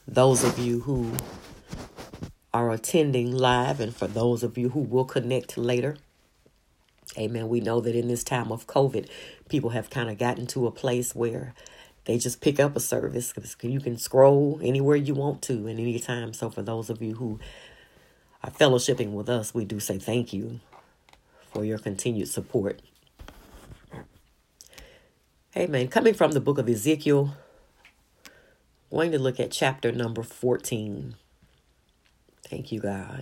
those of you who are attending live and for those of you who will connect later. Amen. We know that in this time of COVID, people have kind of gotten to a place where they just pick up a service because you can scroll anywhere you want to and anytime. So for those of you who are fellowshipping with us, we do say thank you for your continued support. Amen. Coming from the book of Ezekiel, going to look at chapter number 14. Thank you, God.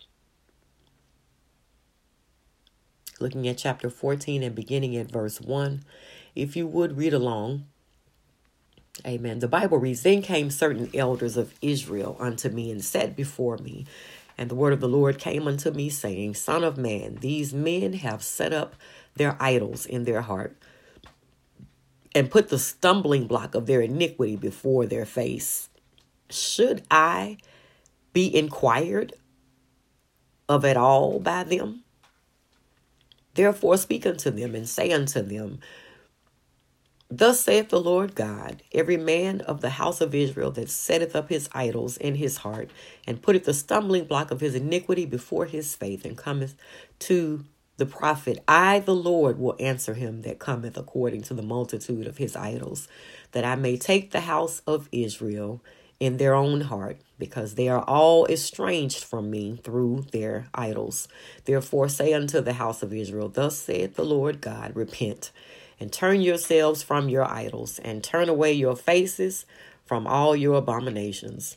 Looking at chapter 14 and beginning at verse 1. If you would read along. Amen. The Bible reads, "Then came certain elders of Israel unto me and sat before me. And the word of the Lord came unto me, saying, Son of man, these men have set up their idols in their heart and put the stumbling block of their iniquity before their face. Should I be inquired of at all by them? Therefore speak unto them and say unto them, Thus saith the Lord God, every man of the house of Israel that setteth up his idols in his heart, and putteth the stumbling block of his iniquity before his face, and cometh to the prophet, I, the Lord, will answer him that cometh according to the multitude of his idols, that I may take the house of Israel in their own heart, because they are all estranged from me through their idols. Therefore say unto the house of Israel, Thus saith the Lord God, Repent, and turn yourselves from your idols, and turn away your faces from all your abominations."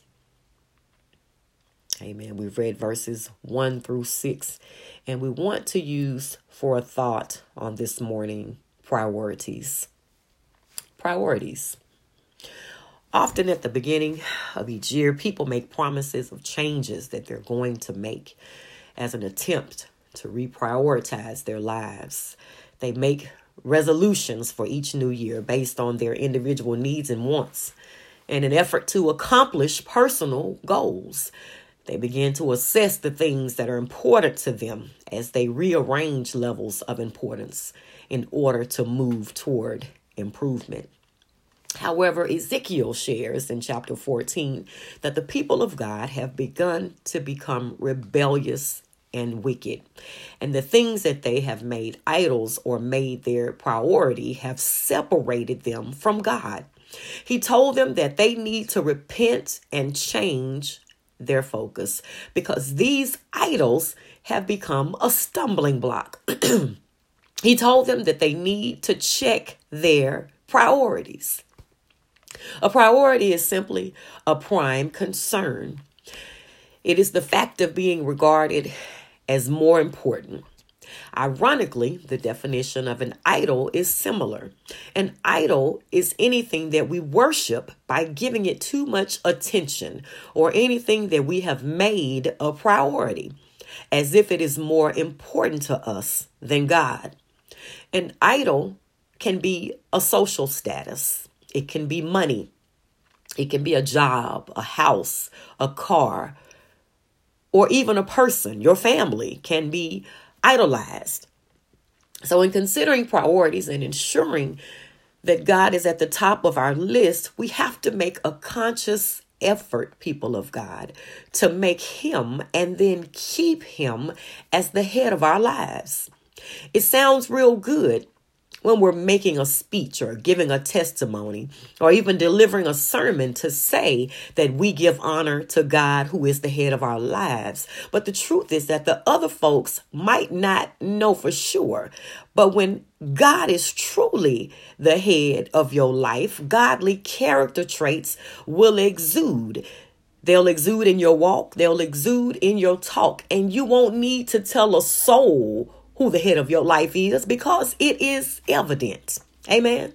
Amen. We've read verses 1 through 6, and we want to use for a thought on this morning, priorities. Priorities. Often at the beginning of each year, people make promises of changes that they're going to make as an attempt to reprioritize their lives. They make resolutions for each new year based on their individual needs and wants in an effort to accomplish personal goals. They begin to assess the things that are important to them as they rearrange levels of importance in order to move toward improvement. However, Ezekiel shares in chapter 14 that the people of God have begun to become rebellious and wicked, and the things that they have made idols or made their priority have separated them from God. He told them that they need to repent and change their focus because these idols have become a stumbling block. He told them that they need to check their priorities. A priority is simply a prime concern. It is the fact of being regarded as more important. Ironically, the definition of an idol is similar. An idol is anything that we worship by giving it too much attention, or anything that we have made a priority, as if it is more important to us than God. An idol can be a social status. It can be money. It can be a job, a house, a car, or even a person. Your family can be idolized. So in considering priorities and ensuring that God is at the top of our list, we have to make a conscious effort, people of God, to make him and then keep him as the head of our lives. It sounds real good when we're making a speech or giving a testimony or even delivering a sermon to say that we give honor to God, who is the head of our lives. But the truth is that the other folks might not know for sure. But when God is truly the head of your life, godly character traits will exude. They'll exude in your walk. They'll exude in your talk. And you won't need to tell a soul who the head of your life is, because it is evident. Amen.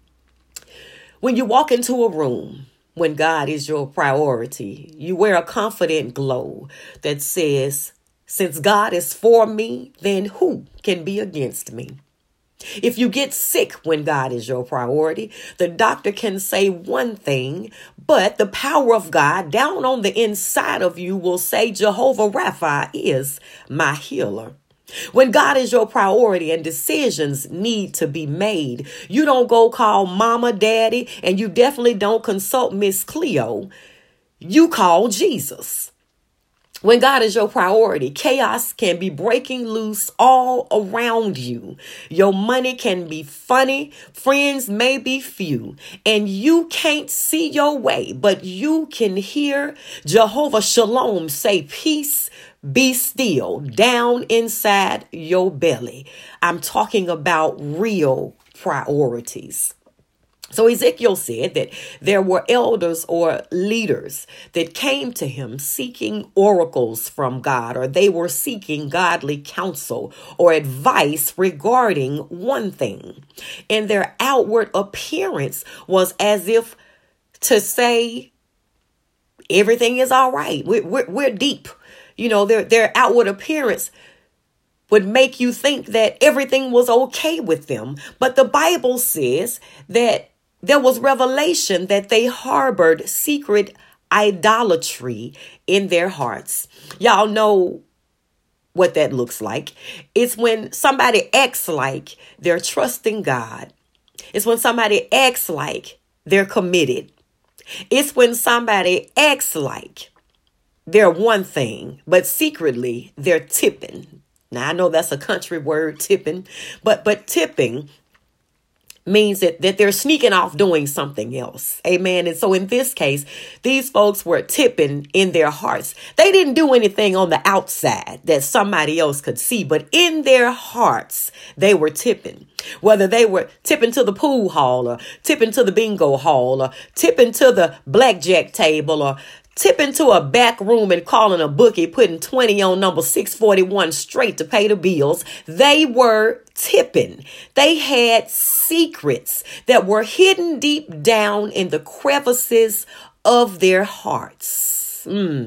When you walk into a room, when God is your priority, you wear a confident glow that says, since God is for me, then who can be against me? If you get sick when God is your priority, the doctor can say one thing, but the power of God down on the inside of you will say Jehovah Rapha is my healer. When God is your priority and decisions need to be made, you don't go call mama, daddy, and you definitely don't consult Miss Cleo. you call Jesus. When God is your priority, chaos can be breaking loose all around you. Your money can be funny, friends may be few, and you can't see your way, but you can hear Jehovah Shalom say, peace, be still, down inside your belly. I'm talking about real priorities. So Ezekiel said that there were elders or leaders that came to him seeking oracles from God, or they were seeking godly counsel or advice regarding one thing. And their outward appearance was as if to say, everything is all right. We're deep. You know, their outward appearance would make you think that everything was okay with them. But the Bible says that there was revelation that they harbored secret idolatry in their hearts. Y'all know what that looks like. It's when somebody acts like they're trusting God. It's when somebody acts like they're committed. It's when somebody acts like they're one thing, but secretly they're tipping. Now, I know that's a country word, tipping, but tipping means that they're sneaking off doing something else. Amen. And so in this case, these folks were tipping in their hearts. They didn't do anything on the outside that somebody else could see, but in their hearts, they were tipping. Whether they were tipping to the pool hall or tipping to the bingo hall or tipping to the blackjack table or tipping to a back room and calling a bookie, putting 20 on number 641 straight to pay the bills. They were tipping. They had secrets that were hidden deep down in the crevices of their hearts.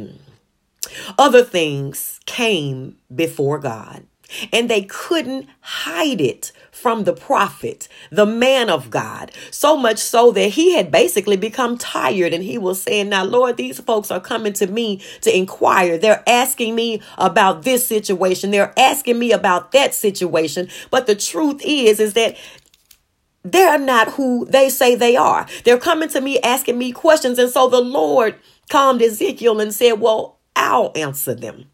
Other things came before God, and they couldn't hide it from the prophet, the man of God, so much so that he had basically become tired, and he was saying, now, Lord, these folks are coming to me to inquire. They're asking me about this situation. They're asking me about that situation. But the truth is that they're not who they say they are. They're coming to me asking me questions. And so the Lord calmed Ezekiel and said, well, I'll answer them.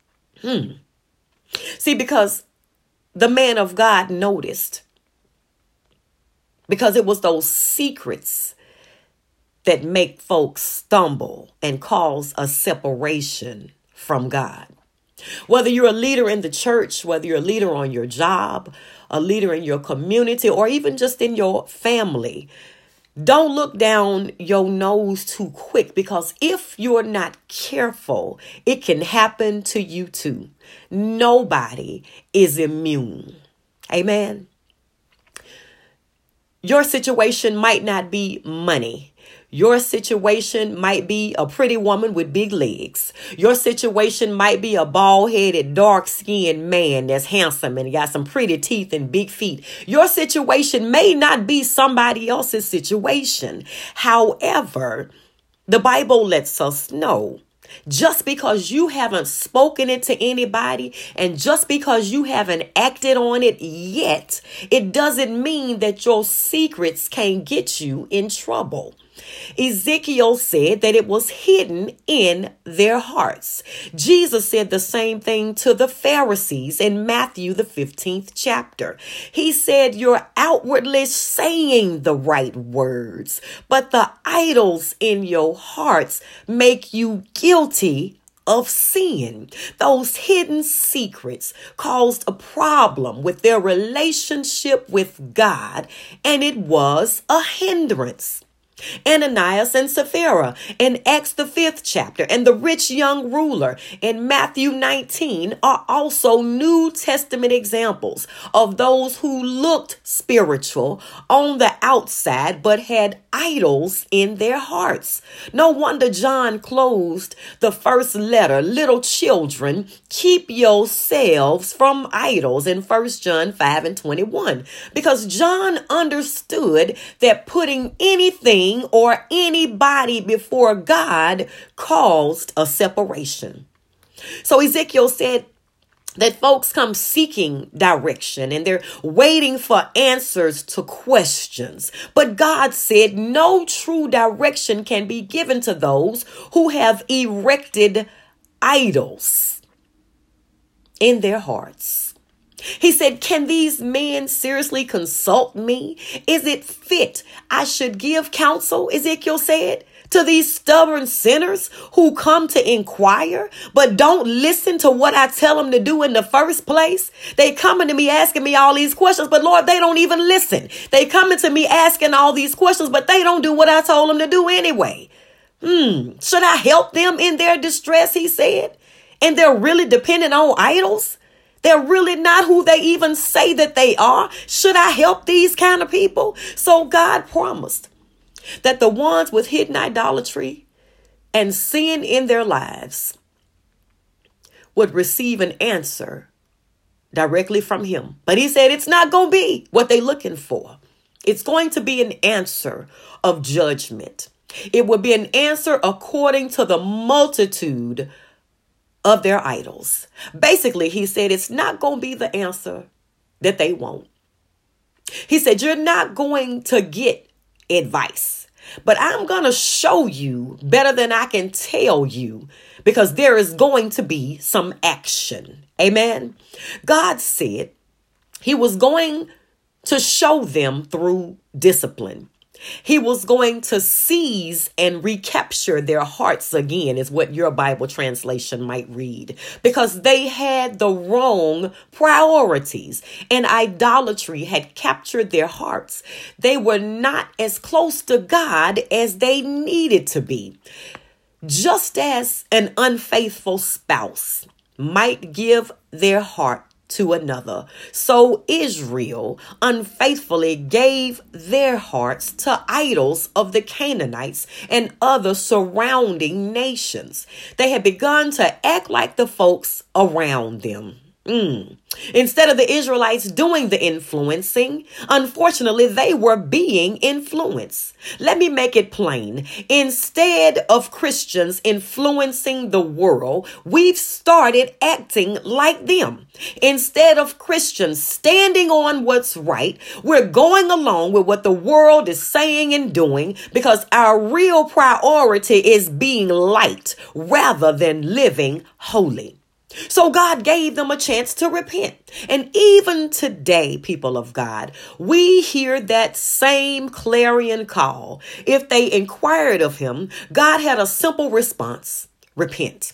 See, because the man of God noticed, because it was those secrets that make folks stumble and cause a separation from God. Whether you're a leader in the church, whether you're a leader on your job, a leader in your community, or even just in your family, don't look down your nose too quick, because if you're not careful, it can happen to you too. Nobody is immune. Amen. Your situation might not be money. Your situation might be a pretty woman with big legs. Your situation might be a bald-headed, dark-skinned man that's handsome and got some pretty teeth and big feet. Your situation may not be somebody else's situation. However, the Bible lets us know, just because you haven't spoken it to anybody and just because you haven't acted on it yet, it doesn't mean that your secrets can't get you in trouble. Ezekiel said that it was hidden in their hearts. Jesus said the same thing to the Pharisees in Matthew, the 15th chapter. He said, you're outwardly saying the right words, but the idols in your hearts make you guilty of sin. Those hidden secrets caused a problem with their relationship with God, and it was a hindrance. Ananias and Sapphira in Acts the 5th chapter and the rich young ruler in Matthew 19 are also New Testament examples of those who looked spiritual on the outside but had idols in their hearts. No wonder John closed the first letter, little children, keep yourselves from idols, in 1 John 5:21, because John understood that putting anything or anybody before God caused a separation. So Ezekiel said, that folks come seeking direction and they're waiting for answers to questions. But God said no true direction can be given to those who have erected idols in their hearts. He said, can these men seriously consult me? Is it fit I should give counsel, Ezekiel said, to these stubborn sinners who come to inquire, but don't listen to what I tell them to do in the first place? They coming to me asking me all these questions, but Lord, they don't even listen. They coming to me asking all these questions, but they don't do what I told them to do anyway. Should I help them in their distress, he said? And they're really dependent on idols? They're really not who they even say that they are. Should I help these kind of people? So God promised that the ones with hidden idolatry and sin in their lives would receive an answer directly from him. But he said it's not going to be what they're looking for. It's going to be an answer of judgment. It will be an answer according to the multitude of their idols. Basically, he said it's not going to be the answer that they want. He said you're not going to get advice, but I'm going to show you better than I can tell you, because there is going to be some action. Amen. God said he was going to show them through discipline. He was going to seize and recapture their hearts again, is what your Bible translation might read, because they had the wrong priorities and idolatry had captured their hearts. They were not as close to God as they needed to be. Just as an unfaithful spouse might give their heart to another, so Israel unfaithfully gave their hearts to idols of the Canaanites and other surrounding nations. They had begun to act like the folks around them. Instead of the Israelites doing the influencing, unfortunately, they were being influenced. Let me make it plain. Instead of Christians influencing the world, we've started acting like them. Instead of Christians standing on what's right, we're going along with what the world is saying and doing, because our real priority is being light rather than living holy. So God gave them a chance to repent. And even today, people of God, we hear that same clarion call. If they inquired of him, God had a simple response: repent.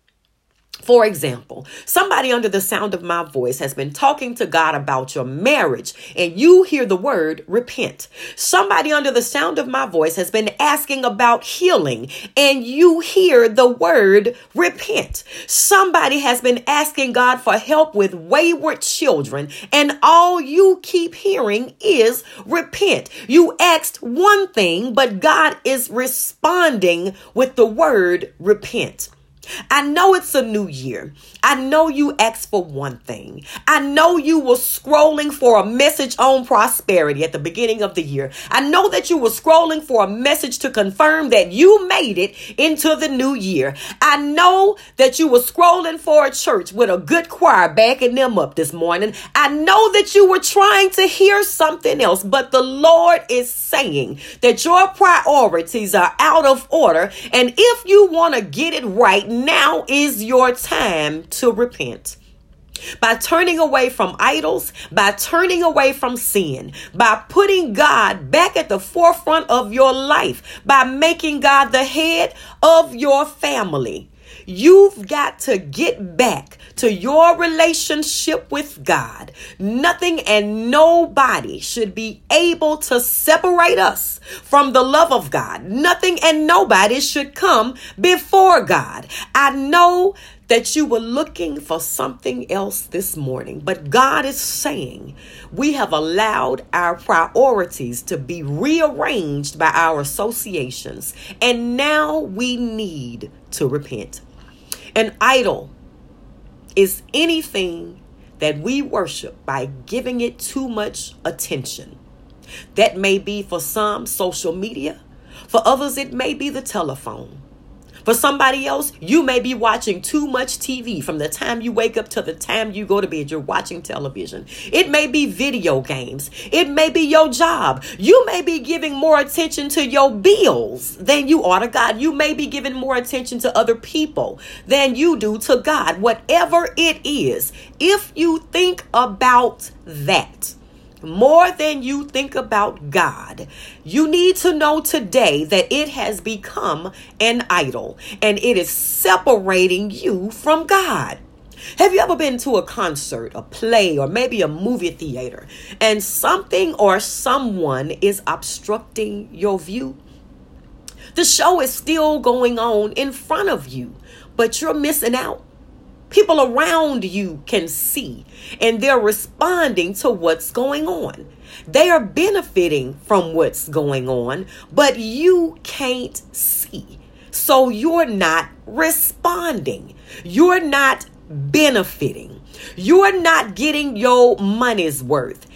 For example, somebody under the sound of my voice has been talking to God about your marriage, and you hear the word repent. Somebody under the sound of my voice has been asking about healing, and you hear the word repent. Somebody has been asking God for help with wayward children, and all you keep hearing is repent. You asked one thing, but God is responding with the word repent. I know it's a new year. I know you asked for one thing. I know you were scrolling for a message on prosperity at the beginning of the year. I know that you were scrolling for a message to confirm that you made it into the new year. I know that you were scrolling for a church with a good choir backing them up this morning. I know that you were trying to hear something else, but the Lord is saying that your priorities are out of order. And if you want to get it right, now is your time to repent. By turning away from idols, by turning away from sin, by putting God back at the forefront of your life, by making God the head of your family. You've got to get back to your relationship with God. Nothing and nobody should be able to separate us from the love of God. Nothing and nobody should come before God. I know that you were looking for something else this morning, but God is saying we have allowed our priorities to be rearranged by our associations, and now we need to repent. An idol is anything that we worship by giving it too much attention. That may be for some social media. For others, it may be the telephone. For somebody else, you may be watching too much TV. From the time you wake up to the time you go to bed, you're watching television. It may be video games. It may be your job. You may be giving more attention to your bills than you are to God. You may be giving more attention to other people than you do to God. Whatever it is, if you think about that more than you think about God, you need to know today that it has become an idol and it is separating you from God. Have you ever been to a concert, a play, or maybe a movie theater, and something or someone is obstructing your view? The show is still going on in front of you, but you're missing out. People around you can see, and they're responding to what's going on. They are benefiting from what's going on, but you can't see. So you're not responding. You're not benefiting. You're not getting your money's worth.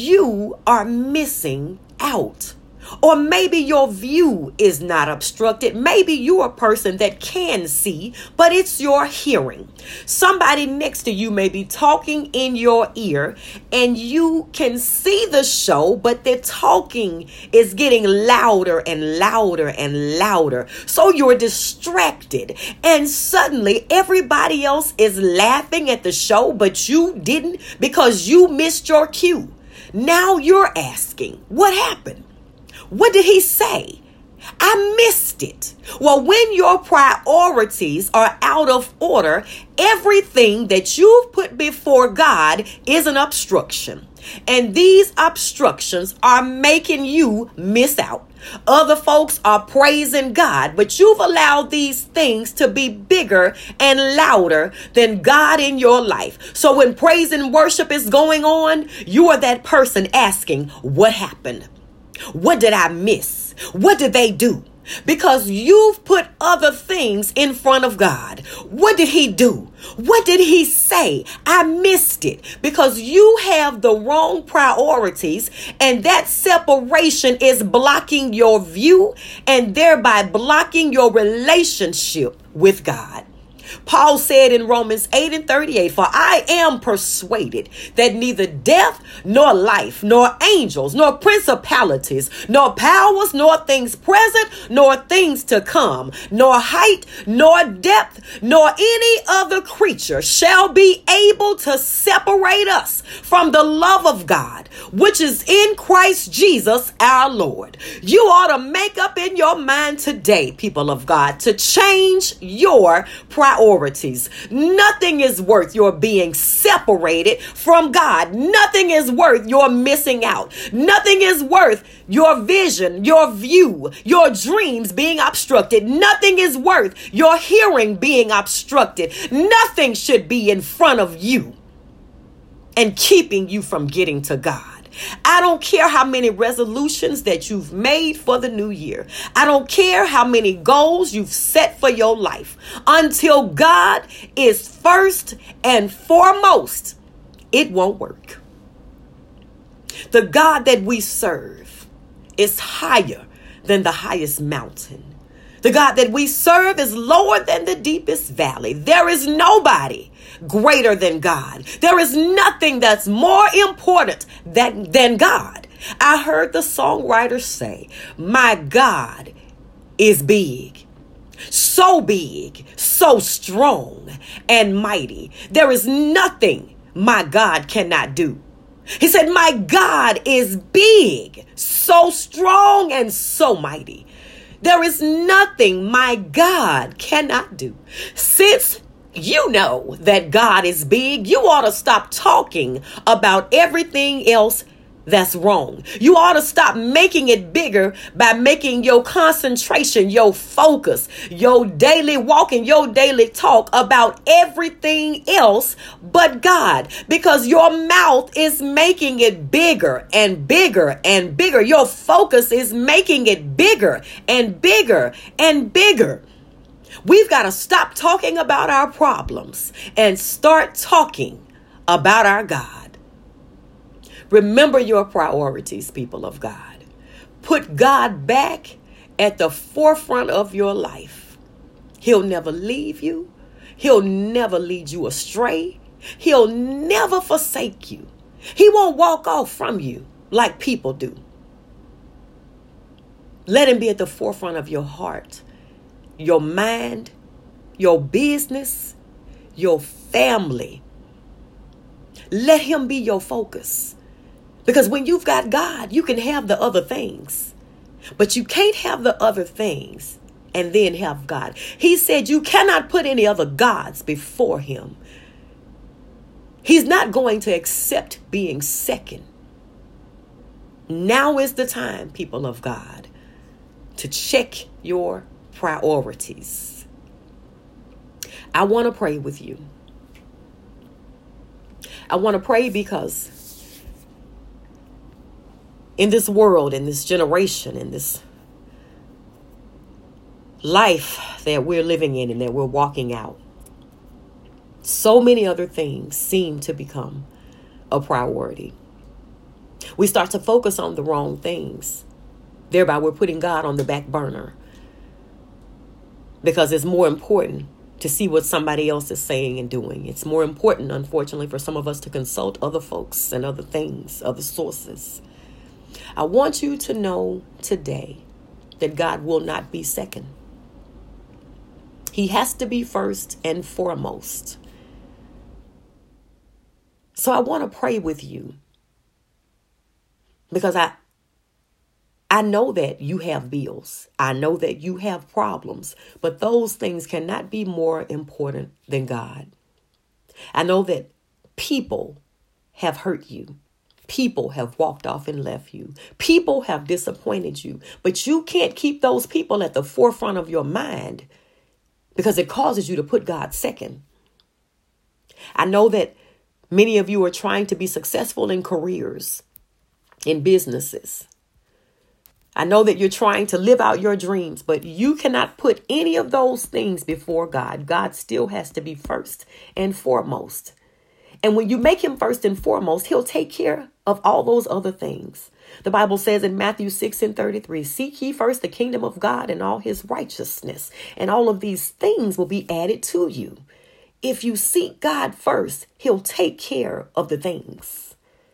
You are missing out. Or maybe your view is not obstructed. Maybe you're a person that can see, but it's your hearing. Somebody next to you may be talking in your ear and you can see the show, but their talking is getting louder and louder and louder. So you're distracted and suddenly everybody else is laughing at the show, but you didn't because you missed your cue. Now you're asking, what happened? What did he say? I missed it. Well, when your priorities are out of order, everything that you've put before God is an obstruction. And these obstructions are making you miss out. Other folks are praising God, but you've allowed these things to be bigger and louder than God in your life. So when praise and worship is going on, you are that person asking, what happened? What did I miss? What did they do? Because you've put other things in front of God. What did he do? What did he say? I missed it because you have the wrong priorities, and that separation is blocking your view and thereby blocking your relationship with God. Paul said in Romans 8:38, for I am persuaded that neither death nor life, nor angels, nor principalities, nor powers, nor things present, nor things to come, nor height, nor depth, nor any other creature shall be able to separate us from the love of God, which is in Christ Jesus our Lord. You ought to make up in your mind today, people of God, to change your priorities. Nothing is worth your being separated from God. Nothing is worth your missing out. Nothing is worth your vision, your view, your dreams being obstructed. Nothing is worth your hearing being obstructed. Nothing should be in front of you and keeping you from getting to God. I don't care how many resolutions that you've made for the new year. I don't care how many goals you've set for your life. Until God is first and foremost, it won't work. The God that we serve is higher than the highest mountain. The God that we serve is lower than the deepest valley. There is nobody greater than God. There is nothing that's more important than God. I heard the songwriter say, my God is big, so strong and mighty. There is nothing my God cannot do. He said, my God is big, so strong and so mighty. There is nothing my God cannot do. Since you know that God is big, you ought to stop talking about everything else that's wrong. You ought to stop making it bigger by making your concentration, your focus, your daily walk and your daily talk about everything else but God, because your mouth is making it bigger and bigger and bigger. Your focus is making it bigger and bigger and bigger. We've got to stop talking about our problems and start talking about our God. Remember your priorities, people of God. Put God back at the forefront of your life. He'll never leave you. He'll never lead you astray. He'll never forsake you. He won't walk off from you like people do. Let him be at the forefront of your heart, your mind, your business, your family. Let him be your focus. Because when you've got God, you can have the other things. But you can't have the other things and then have God. He said you cannot put any other gods before him. He's not going to accept being second. Now is the time, people of God, to check your priorities. I want to pray with you. I want to pray because in this world, in this generation, in this life that we're living in and that we're walking out, so many other things seem to become a priority. We start to focus on the wrong things. Thereby, we're putting God on the back burner because it's more important to see what somebody else is saying and doing. It's more important, unfortunately, for some of us to consult other folks and other things, other sources. I want you to know today that God will not be second. He has to be first and foremost. So I want to pray with you because I know that you have bills. I know that you have problems, but those things cannot be more important than God. I know that people have hurt you. People have walked off and left you. People have disappointed you, but you can't keep those people at the forefront of your mind because it causes you to put God second. I know that many of you are trying to be successful in careers, in businesses. I know that you're trying to live out your dreams, but you cannot put any of those things before God. God still has to be first and foremost. And when you make him first and foremost, he'll take care of all those other things. The Bible says in Matthew 6:33, seek ye first the kingdom of God and all his righteousness, and all of these things will be added to you. If you seek God first, he'll take care of the things.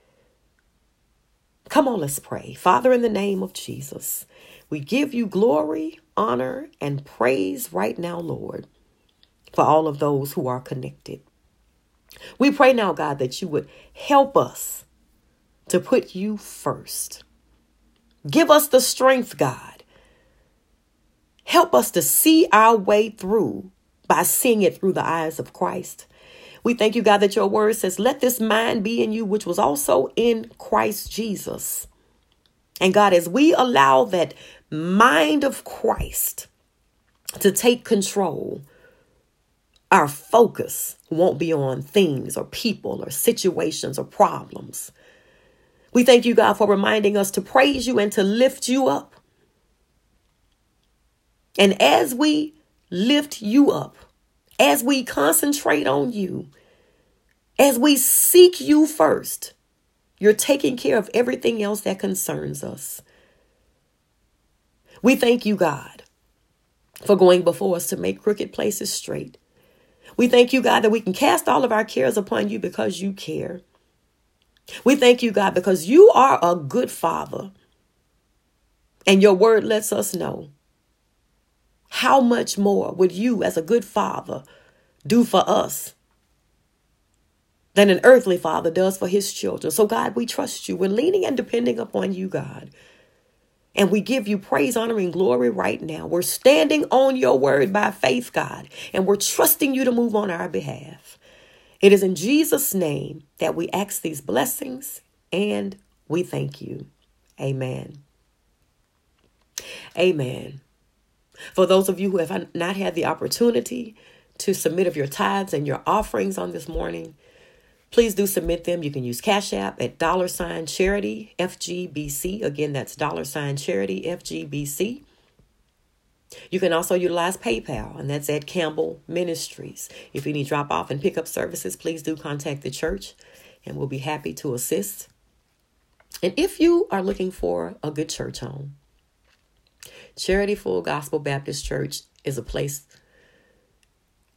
Come on, let's pray. Father, in the name of Jesus, we give you glory, honor, and praise right now, Lord, for all of those who are connected. We pray now, God, that you would help us to put you first. Give us the strength, God. Help us to see our way through by seeing it through the eyes of Christ. We thank you, God, that your word says, let this mind be in you, which was also in Christ Jesus. And God, as we allow that mind of Christ to take control, our focus won't be on things or people or situations or problems. We thank you, God, for reminding us to praise you and to lift you up. And as we lift you up, as we concentrate on you, as we seek you first, you're taking care of everything else that concerns us. We thank you, God, for going before us to make crooked places straight. We thank you, God, that we can cast all of our cares upon you because you care. We thank you, God, because you are a good Father. And your word lets us know how much more would you, as a good Father, do for us than an earthly father does for his children. So, God, we trust you. We're leaning and depending upon you, God. And we give you praise, honor, and glory right now. We're standing on your word by faith, God, and we're trusting you to move on our behalf. It is in Jesus' name that we ask these blessings, and we thank you. Amen. Amen. For those of you who have not had the opportunity to submit of your tithes and your offerings on this morning, please do submit them. You can use Cash App at $Charity FGBC. Again, that's $Charity FGBC. You can also utilize PayPal, and that's at Campbell Ministries. If you need drop-off and pick-up services, please do contact the church, and we'll be happy to assist. And if you are looking for a good church home, Charity Full Gospel Baptist Church is a place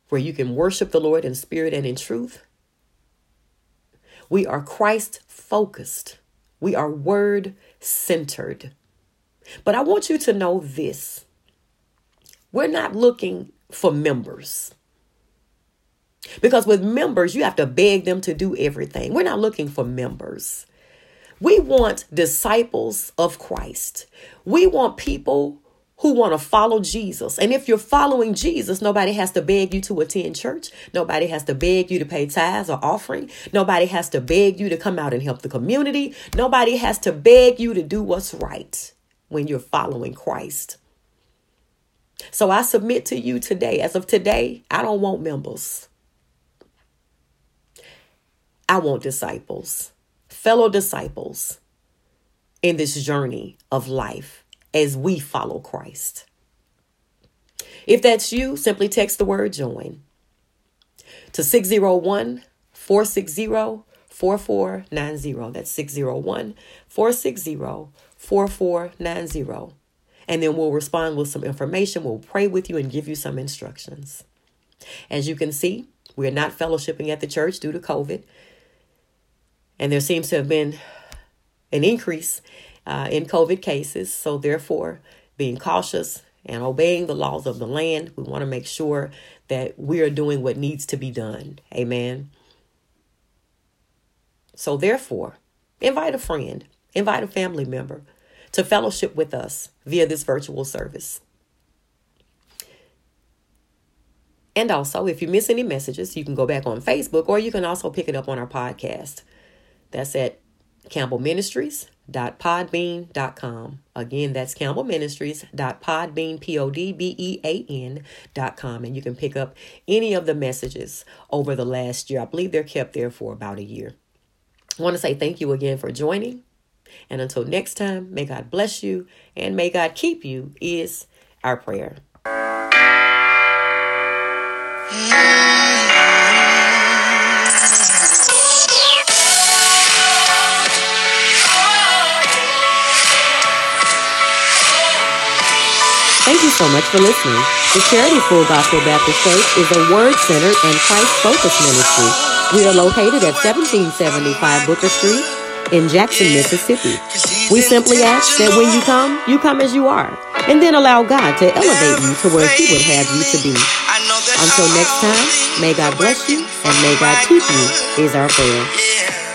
where you can worship the Lord in spirit and in truth. We are Christ-focused. We are word-centered. But I want you to know this. We're not looking for members. Because with members, you have to beg them to do everything. We're not looking for members. We want disciples of Christ. We want people who want to follow Jesus. And if you're following Jesus, nobody has to beg you to attend church. Nobody has to beg you to pay tithes or offering. Nobody has to beg you to come out and help the community. Nobody has to beg you to do what's right when you're following Christ. So I submit to you today, as of today, I don't want members. I want disciples, fellow disciples in this journey of life as we follow Christ. If that's you, simply text the word join to 601-460-4490. That's 601-460-4490. And then we'll respond with some information. We'll pray with you and give you some instructions. As you can see, we're not fellowshipping at the church due to COVID. And there seems to have been an increase in COVID cases. So therefore, being cautious and obeying the laws of the land, we want to make sure that we are doing what needs to be done. Amen. So therefore, invite a friend, invite a family member to fellowship with us via this virtual service. And also, if you miss any messages, you can go back on Facebook, or you can also pick it up on our podcast. That's at campbellministries.podbean.com. Again, that's campbellministries.podbean.com. And you can pick up any of the messages over the last year. I believe they're kept there for about a year. I want to say thank you again for joining. And until next time, may God bless you and may God keep you is our prayer. Thank you so much for listening. The Charity Full Gospel Baptist Church is a word-centered and Christ-focused ministry. We are located at 1775 Booker Street in Jackson, Mississippi. We simply ask that when you come as you are, and then allow God to elevate you to where He would have you to be. Until next time, may God bless you and may God keep you is our prayer.